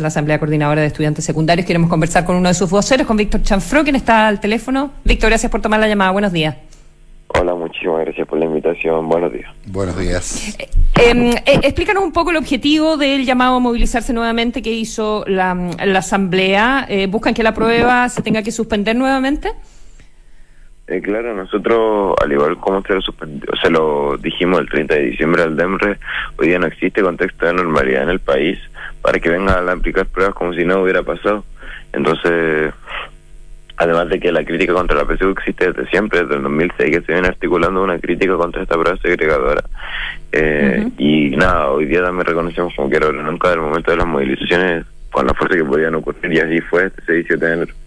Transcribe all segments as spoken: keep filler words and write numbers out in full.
la Asamblea Coordinadora de Estudiantes Secundarios. Queremos conversar con uno de sus voceros, con Víctor Chanfró, quien está al teléfono. Víctor, gracias por tomar la llamada. Buenos días. Hola, muchísimas gracias por la invitación. Buenos días. Buenos días. Eh, eh, eh, explícanos un poco el objetivo del llamado a movilizarse nuevamente que hizo la, la Asamblea. Eh, ¿Buscan que la prueba se tenga que suspender nuevamente? Eh, claro, nosotros, al igual como se lo, se lo dijimos el treinta de diciembre al DEMRE, hoy día no existe contexto de normalidad en el país para que vengan a aplicar pruebas como si no hubiera pasado. Entonces, además de que la crítica contra la P S U existe desde siempre, desde el dos mil seis, que se viene articulando una crítica contra esta prueba segregadora. Eh, uh-huh. Y nada, hoy día también reconocemos como que era nunca del momento de las movilizaciones con la fuerza que podían ocurrir, y así fue este seis y siete de enero.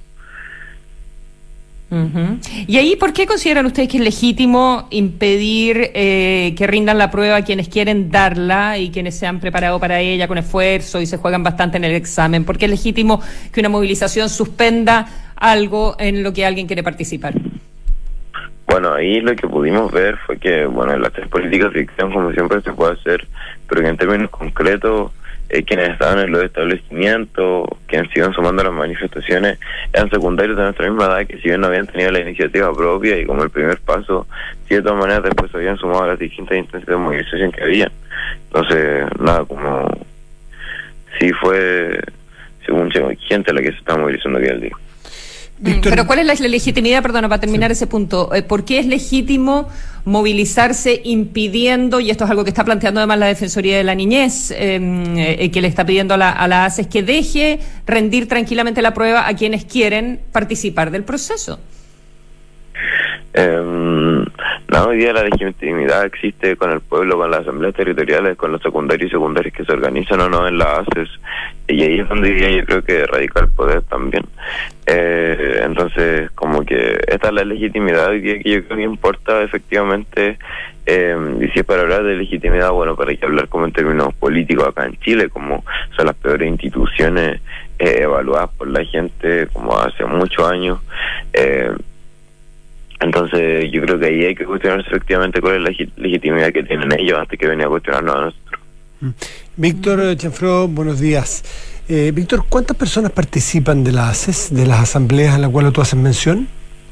Uh-huh. Y ahí, ¿por qué consideran ustedes que es legítimo impedir eh, que rindan la prueba a quienes quieren darla y quienes se han preparado para ella con esfuerzo y se juegan bastante en el examen? ¿Por qué es legítimo que una movilización suspenda algo en lo que alguien quiere participar? Bueno, ahí lo que pudimos ver fue que, bueno, en las tres políticas de ficción, como siempre se puede hacer, pero que en términos concretos, Eh, quienes estaban en los establecimientos, quienes siguen sumando a las manifestaciones, eran secundarios de nuestra misma edad, que si bien no habían tenido la iniciativa propia y como el primer paso, sí, de todas maneras después se habían sumado a las distintas instancias de movilización que había. Entonces, nada, como sí fue, según gente la que se está movilizando aquí al día. Víctor. Pero ¿cuál es la legitimidad, perdona, para terminar sí. ese punto? ¿Por qué es legítimo movilizarse impidiendo, y esto es algo que está planteando además la Defensoría de la Niñez, eh, eh, que le está pidiendo a la, a la ACES, que deje rendir tranquilamente la prueba a quienes quieren participar del proceso? Eh, no, hoy día la legitimidad existe con el pueblo, con las asambleas territoriales, con los secundarios y secundarios que se organizan o no en la ACES, y ahí es donde diría yo creo que radica el poder también. Eh, entonces, como que esta es la legitimidad hoy día que yo creo que importa efectivamente, eh, y si es para hablar de legitimidad, bueno, para que hablar como en términos políticos acá en Chile, como son las peores instituciones eh, evaluadas por la gente como hace muchos años. eh, Entonces yo creo que ahí hay que cuestionarse efectivamente cuál es la leg- legitimidad que tienen ellos antes que venir a cuestionarnos a nosotros. Víctor Chanfró, buenos días. Eh, Víctor, ¿cuántas personas participan de las ACES, de las asambleas en las cuales tú haces mención?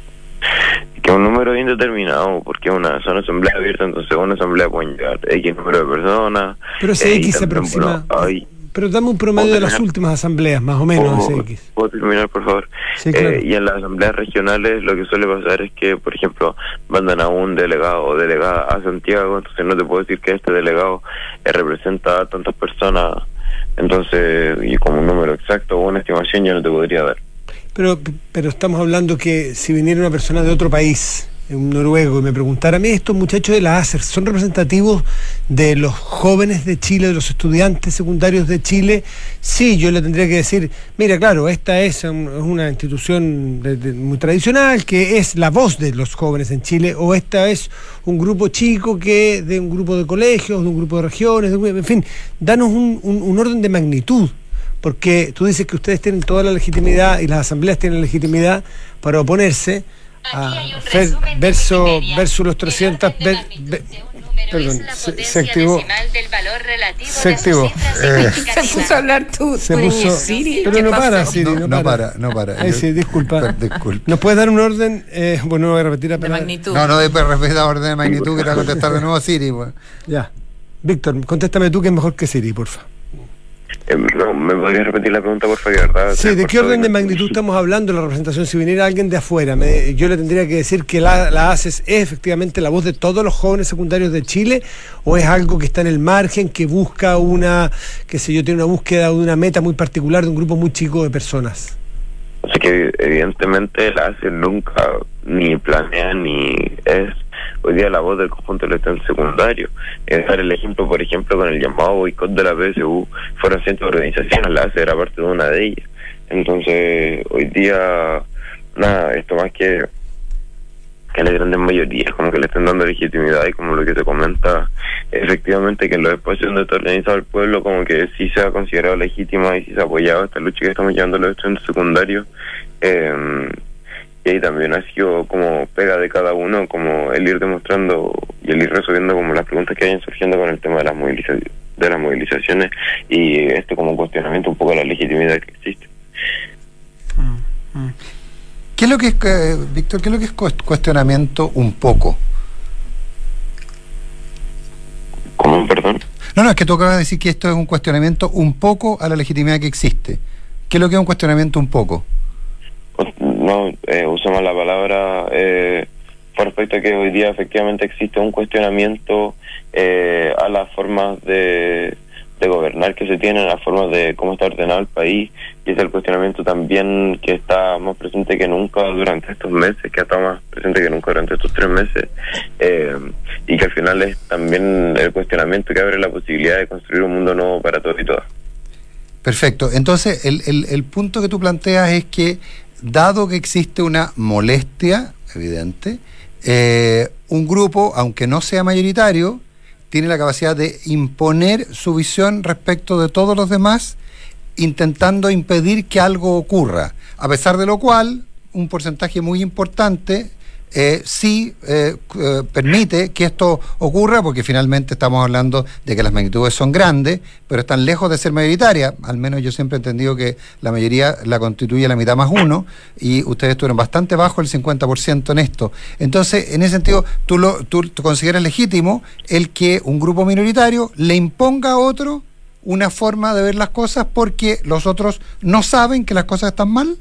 Que es un número bien determinado, porque una son asambleas abiertas, entonces una asamblea pueden llegar X número de personas. Pero ese eh, X se aproxima... Bueno, hay, Pero dame un promedio de las últimas asambleas, más o menos, ese X. ¿Puedo terminar, por favor? Sí, claro. Eh, y en las asambleas regionales lo que suele pasar es que, por ejemplo, mandan a un delegado o delegada a Santiago, entonces no te puedo decir que este delegado eh, representa a tantas personas, entonces, y como un número exacto o una estimación yo no te podría dar. Pero, pero estamos hablando que si viniera una persona de otro país, un noruego, y me preguntara, a mí estos muchachos de la ACES son representativos de los jóvenes de Chile, de los estudiantes secundarios de Chile, sí, yo le tendría que decir, mira, claro, esta es un, una institución de, de, muy tradicional, que es la voz de los jóvenes en Chile, o esta es un grupo chico que de un grupo de colegios, de un grupo de regiones, de un, en fin, danos un, un, un orden de magnitud, porque tú dices que ustedes tienen toda la legitimidad y las asambleas tienen la legitimidad para oponerse a Fer, verso, versus los trescientos ver, ver, perdón, se, se activó se activó eh, se puso a hablar tú, se tú puso, Siri, pero no pasó? para Siri, no, no, no para. para no para Ay, sí, disculpa. disculpa ¿nos puedes dar un orden? Eh, bueno, no voy a repetir la de magnitud. no, no, después repetir la orden de magnitud que te va a contestar de nuevo Siri, pues. Ya, Víctor, contéstame tú que es mejor que Siri, porfa. Eh, no, ¿me podrías repetir la pregunta, por favor? ¿Verdad? Sí, ¿de qué orden de magnitud estamos hablando la representación? Si viniera alguien de afuera, me, yo le tendría que decir que la, la ACES es efectivamente la voz de todos los jóvenes secundarios de Chile, o es algo que está en el margen, que busca una, qué sé yo, tiene una búsqueda de una meta muy particular de un grupo muy chico de personas. O sea que evidentemente la ACES nunca ni planea ni es hoy día la voz del conjunto del Estado secundario. Es dar el ejemplo, por ejemplo, con el llamado boicot de la P S U, fueron cientos de organizaciones, la ACES era parte de una de ellas. Entonces, hoy día, nada, esto más que que la gran mayoría, como que le están dando legitimidad, y como lo que se comenta, efectivamente que en los espacios donde está organizado el pueblo, como que sí se ha considerado legítima y sí se ha apoyado esta lucha que estamos llevando los estudiantes secundarios. Eh, y ahí también ha sido como pega de cada uno, como el ir demostrando y el ir resolviendo como las preguntas que vayan surgiendo con el tema de las movilizaciones. de las movilizaciones y esto como un cuestionamiento un poco de la legitimidad que existe. ¿Qué es lo que es, eh, Víctor, qué es lo que es cuestionamiento un poco? ¿Cómo, perdón? No, no, es que tú acabas de decir que esto es un cuestionamiento un poco a la legitimidad que existe. ¿Qué es lo que es un cuestionamiento un poco? No, eh, usamos la palabra eh, por respecto a que hoy día efectivamente existe un cuestionamiento eh, a las formas de, de gobernar que se tienen, a las formas de cómo está ordenado el país, y es el cuestionamiento también que está más presente que nunca durante estos meses, que está más presente que nunca durante estos tres meses, eh, y que al final es también el cuestionamiento que abre la posibilidad de construir un mundo nuevo para todos y todas. Perfecto. Entonces, el, el, el punto que tú planteas es que, dado que existe una molestia evidente, eh, un grupo, aunque no sea mayoritario, tiene la capacidad de imponer su visión respecto de todos los demás, intentando impedir que algo ocurra, a pesar de lo cual un porcentaje muy importante eh, sí eh, eh, permite que esto ocurra, porque finalmente estamos hablando de que las magnitudes son grandes, pero están lejos de ser mayoritarias. Al menos yo siempre he entendido que la mayoría la constituye la mitad más uno, y ustedes estuvieron bastante bajo el cincuenta por ciento en esto. Entonces, en ese sentido, tú, lo, tú, tú consideras legítimo el que un grupo minoritario le imponga a otro una forma de ver las cosas porque los otros no saben que las cosas están mal.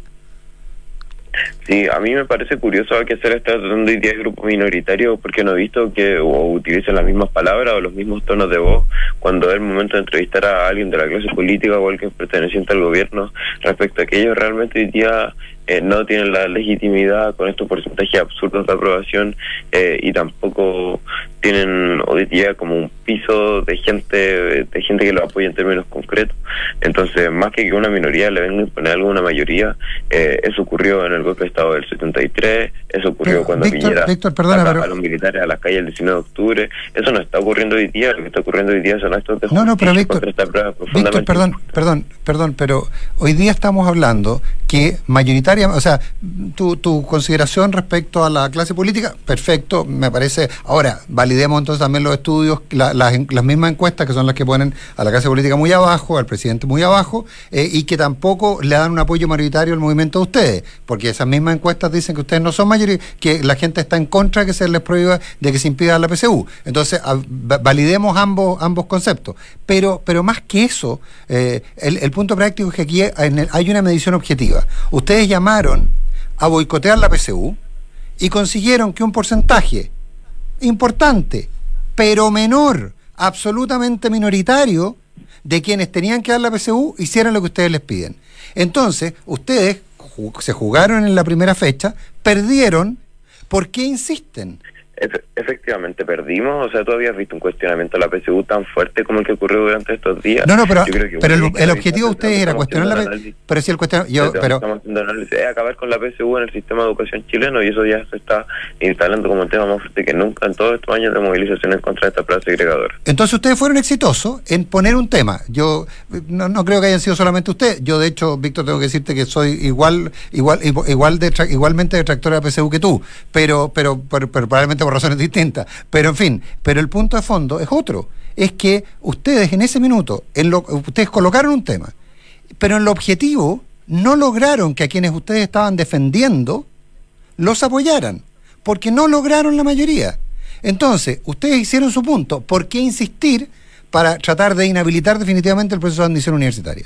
Sí, a mí me parece curioso a qué se le está tratando hoy día el grupo minoritario, porque no he visto que o utilicen las mismas palabras o los mismos tonos de voz cuando es el momento de entrevistar a alguien de la clase política o alguien perteneciente al gobierno respecto a que ellos realmente hoy día eh, no tienen la legitimidad con estos porcentajes absurdos de aprobación eh, y tampoco tienen hoy día como un piso de gente de gente que lo apoya en términos concretos. Entonces, más que que una minoría le venga a imponer algo a una mayoría, eh, eso ocurrió en el golpe de Estado del setenta y tres, eso ocurrió pero, cuando Víctor, Piñera Víctor, perdona, saca pero... a los militares a las calles el diecinueve de octubre. Eso no está ocurriendo hoy día. Lo que está ocurriendo hoy día son actos de No, no, pero Víctor, Víctor, Víctor, perdón, perdón, perdón, pero hoy día estamos hablando que mayoritariamente, o sea, tu, tu consideración respecto a la clase política, perfecto, me parece. Ahora, validemos entonces también los estudios, la, las, las mismas encuestas que son las que ponen a la clase política muy abajo, al presidente muy abajo, eh, y que tampoco le dan un apoyo mayoritario al movimiento de ustedes, porque esas mismas encuestas dicen que ustedes no son mayoría, que la gente está en contra de que se les prohíba, de que se impida la P C U. Entonces, a, validemos ambos ambos conceptos. Pero pero más que eso, eh, el, el punto práctico es que aquí hay, hay una medición objetiva. Ustedes llamaron a boicotear la P C U y consiguieron que un porcentaje importante, pero menor, absolutamente minoritario, de quienes tenían que dar la P C U hicieran lo que ustedes les piden. Entonces, ustedes se jugaron en la primera fecha, perdieron. ¿Por qué insisten? Efe- efectivamente perdimos. O sea, ¿tú habías visto un cuestionamiento a la P C U tan fuerte como el que ocurrió durante estos días? No, no, pero, Yo creo que pero el, bueno, el objetivo de ustedes era cuestionar la P C U. Pero si el cuestion... yo, pero estamos haciendo análisis, es acabar con la P C U en el sistema de educación chileno, y eso ya se está instalando como un tema más fuerte que nunca en todos estos años de movilización en contra de esta prueba segregadora. Entonces ustedes fueron exitosos en poner un tema. Yo no, no creo que hayan sido solamente ustedes. Yo, de hecho, Víctor, tengo que decirte que soy igual igual igual de igualmente detractor de la P C U que tú, pero pero, pero pero probablemente por razones distintas. Pero en fin, pero el punto de fondo es otro. Es que ustedes en ese minuto, en lo, ustedes colocaron un tema, pero en lo objetivo no lograron que a quienes ustedes estaban defendiendo los apoyaran, porque no lograron la mayoría. Entonces, ustedes hicieron su punto. ¿Por qué insistir para tratar de inhabilitar definitivamente el proceso de admisión universitaria?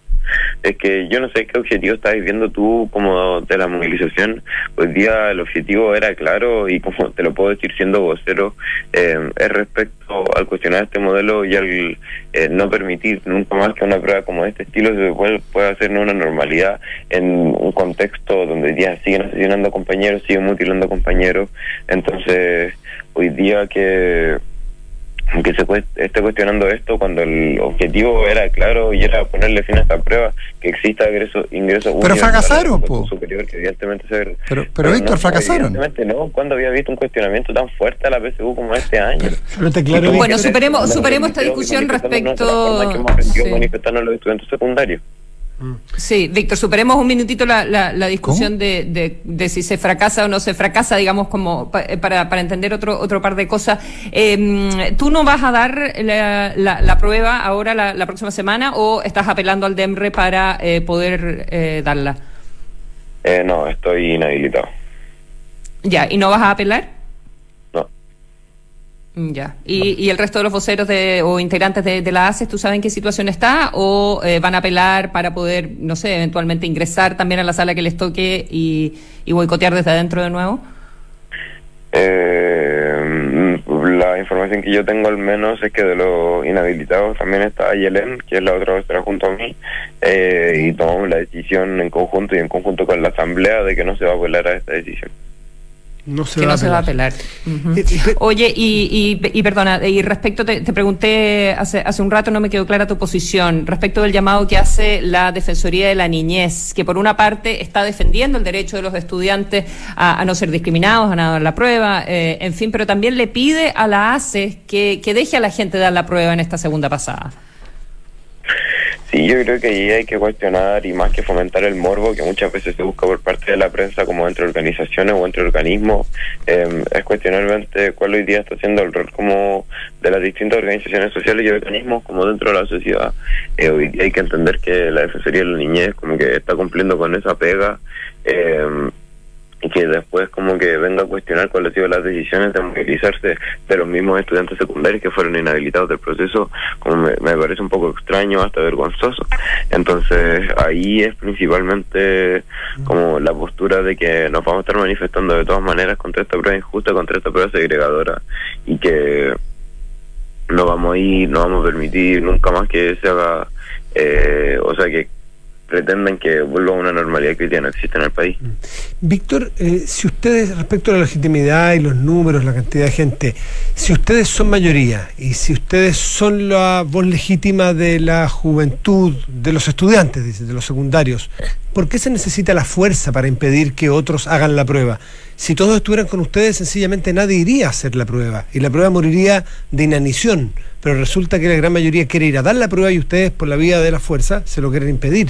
Es que yo no sé qué objetivo estás viendo tú como de la movilización. Hoy día el objetivo era claro, y como te lo puedo decir siendo vocero, eh, es respecto al cuestionar este modelo y al eh, no permitir nunca más que una prueba como de este estilo se pueda, pueda hacer una normalidad en un contexto donde hoy día siguen asesinando compañeros, siguen mutilando compañeros. Entonces, hoy día que que se esté cuestionando esto cuando el objetivo era claro y era ponerle fin a esta prueba, que exista ingreso ingreso pero fracasaron, po. superior, que evidentemente se pero pero, pero Víctor, no, fracasaron. Evidentemente no. ¿Cuándo había visto un cuestionamiento tan fuerte a la P C U como este año? Pero te claro, bueno, superemos superemos esta discusión respecto que hemos aprendido sí. manifestarnos los estudiantes secundarios. Sí, Víctor, superemos un minutito la, la, la discusión de, de, de si se fracasa o no se fracasa, digamos, como pa, para, para entender otro otro par de cosas. Eh, ¿Tú no vas a dar la, la, la prueba ahora la, la próxima semana o estás apelando al DEMRE para eh, poder eh, darla? Eh, no, estoy inhabilitado. Ya, ¿y no vas a apelar? No. Ya. ¿Y, y el resto de los voceros de, o integrantes de, de la A C E S, tú sabes en qué situación está? ¿O eh, van a apelar para poder, no sé, eventualmente ingresar también a la sala que les toque y, y boicotear desde adentro de nuevo? Eh, la información que yo tengo al menos es que de los inhabilitados también está Yelén, que es la otra vocera junto a mí, eh, y tomamos la decisión en conjunto y en conjunto con la asamblea de que no se va a apelar a esta decisión. No se que va no a se va a apelar. Uh-huh. Oye, y, y, y perdona, y respecto, te, te pregunté hace, hace un rato, no me quedó clara tu posición, respecto del llamado que hace la Defensoría de la Niñez, que por una parte está defendiendo el derecho de los estudiantes a, a no ser discriminados, a no dar la prueba, eh, en fin, pero también le pide a la A C E S que, que deje a la gente dar la prueba en esta segunda pasada. Sí, yo creo que ahí hay que cuestionar y más que fomentar el morbo que muchas veces se busca por parte de la prensa como entre organizaciones o entre organismos, eh, es cuestionar cuál hoy día está haciendo el rol como de las distintas organizaciones sociales y organismos como dentro de la sociedad. Eh, hoy día hay que entender que la Defensoría de la Niñez como que está cumpliendo con esa pega, eh, y que después como que venga a cuestionar cuáles han sido las decisiones de movilizarse de los mismos estudiantes secundarios que fueron inhabilitados del proceso, como me, me parece un poco extraño, hasta vergonzoso. Entonces ahí es principalmente como la postura de que nos vamos a estar manifestando de todas maneras contra esta prueba injusta, contra esta prueba segregadora, y que no vamos a ir, no vamos a permitir nunca más que se haga, eh, o sea que pretenden que vuelva a una normalidad que hoy día no existe en el país. Víctor, eh, si ustedes, respecto a la legitimidad y los números, la cantidad de gente, si ustedes son mayoría y si ustedes son la voz legítima de la juventud, de los estudiantes, dice, de los secundarios, ¿por qué se necesita la fuerza para impedir que otros hagan la prueba? Si todos estuvieran con ustedes, sencillamente nadie iría a hacer la prueba y la prueba moriría de inanición, pero resulta que la gran mayoría quiere ir a dar la prueba y ustedes, por la vía de la fuerza, se lo quieren impedir.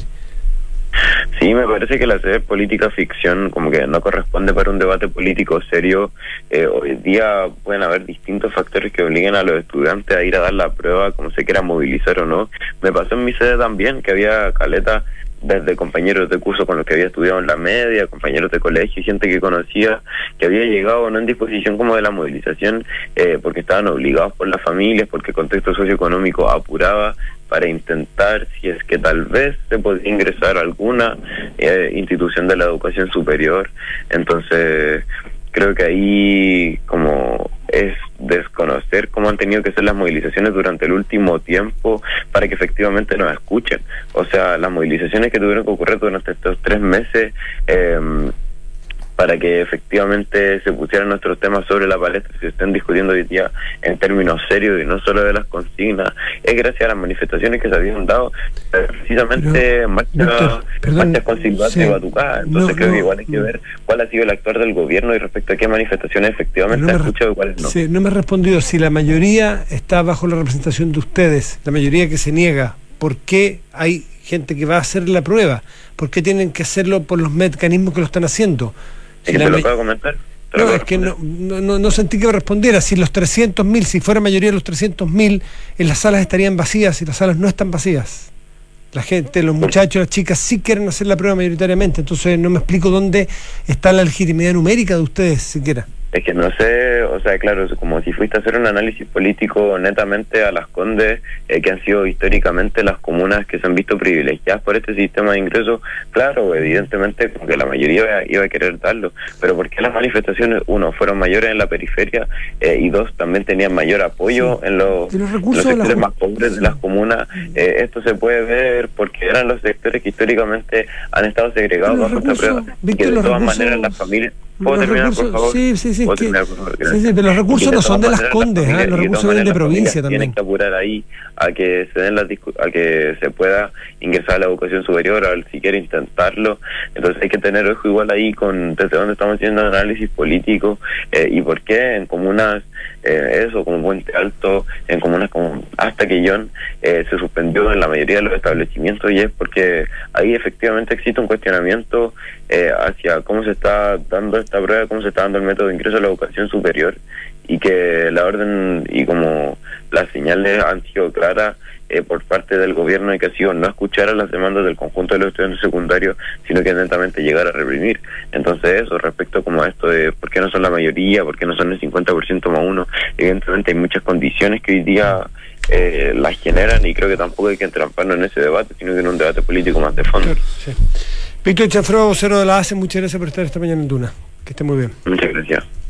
Sí, me parece que la hacer política ficción como que no corresponde para un debate político serio. Eh, hoy día pueden haber distintos factores que obliguen a los estudiantes a ir a dar la prueba, como se quiera movilizar o no. Me pasó en mi sede también, que había caleta desde compañeros de curso con los que había estudiado en la media, compañeros de colegio, gente que conocía, que había llegado no en disposición como de la movilización, eh, porque estaban obligados por las familias, porque el contexto socioeconómico apuraba para intentar si es que tal vez se podía ingresar a alguna eh, institución de la educación superior. Entonces creo que ahí como es desconocer cómo han tenido que ser las movilizaciones durante el último tiempo para que efectivamente nos escuchen. O sea, las movilizaciones que tuvieron que ocurrir durante estos tres meses eh, para que efectivamente se pusieran nuestros temas sobre la palestra y se estén discutiendo hoy día en términos serios y no solo de las consignas, es gracias a las manifestaciones que se habían dado, precisamente marchas marcha con silbato y batucada. Entonces no, creo no, que igual hay que no. ver cuál ha sido el actuar del gobierno y respecto a qué manifestaciones efectivamente no ha escuchado y cuáles no. Sí, no me ha respondido si la mayoría está bajo la representación de ustedes, la mayoría que se niega, ¿por qué hay gente que va a hacer la prueba? ¿Por qué tienen que hacerlo por los mecanismos que lo están haciendo? Si ¿te lo acabo de comentar? No, es que no, no, no sentí que me respondiera. Si los trescientos mil, si fuera mayoría de los trescientos mil, en las salas estarían vacías y las salas no están vacías. La gente, los muchachos, las chicas sí quieren hacer la prueba mayoritariamente. Entonces no me explico dónde está la legitimidad numérica de ustedes siquiera. Es que no sé, o sea, claro, es como si fuiste a hacer un análisis político netamente a Las Condes, eh, que han sido históricamente las comunas que se han visto privilegiadas por este sistema de ingresos. Claro, evidentemente como que la mayoría iba, iba a querer darlo, pero ¿por qué las manifestaciones, uno, fueron mayores en la periferia, eh, y dos, también tenían mayor apoyo sí. en los, los, los sectores la... más pobres de las comunas? Eh, esto se puede ver porque eran los sectores que históricamente han estado segregados bajo esta prueba, y que de todas recursos... maneras las familias... ¿Puedo terminar, recursos, por favor? Sí, sí, sí. ¿Puedo que, terminar, por favor? Sí, sí, pero los recursos no son de Las Condes, ¿eh? Los recursos vienen de provincia también. Tienen que apurar ahí a que se den las a que se pueda ingresar a la educación superior, a si quiere intentarlo. Entonces hay que tener ojo igual ahí con desde dónde estamos haciendo análisis político, eh, y por qué en comunas eh, eso, como Puente Alto, en comunas como hasta Quillón, eh, se suspendió en la mayoría de los establecimientos, y es porque ahí efectivamente existe un cuestionamiento eh, hacia cómo se está dando esta prueba, cómo se está dando el método de ingreso a la educación superior, y que la orden y como las señales han sido claras eh, por parte del gobierno de que ha sido no escuchar a las demandas del conjunto de los estudiantes secundarios, sino que netamente llegar a reprimir. Entonces eso, respecto como a esto de por qué no son la mayoría, por qué no son el cincuenta por ciento más uno, evidentemente hay muchas condiciones que hoy día eh, las generan, y creo que tampoco hay que entramparnos en ese debate, sino que en un debate político más de fondo. Sí. Víctor Chafró, vocero de la A C E, muchas gracias por estar esta mañana en Duna. Que esté muy bien. Muchas gracias.